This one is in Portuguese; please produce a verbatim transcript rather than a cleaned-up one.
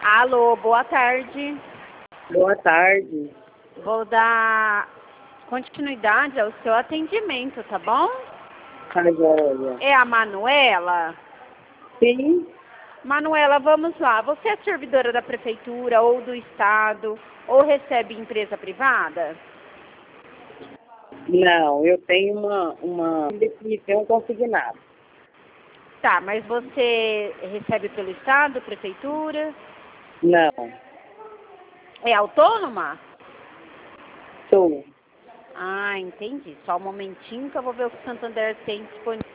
Alô, boa tarde. Boa tarde. Vou dar continuidade ao seu atendimento, tá bom? Tá joia. É a Manuela? Sim. Manuela, vamos lá. Você é servidora da prefeitura ou do estado ou recebe empresa privada? Não, eu tenho uma, uma definição consignada. Tá, mas você recebe pelo estado, prefeitura? Não, É autônoma? sou. Ah, entendi. Só um momentinho que eu vou ver o que o Santander tem disponível.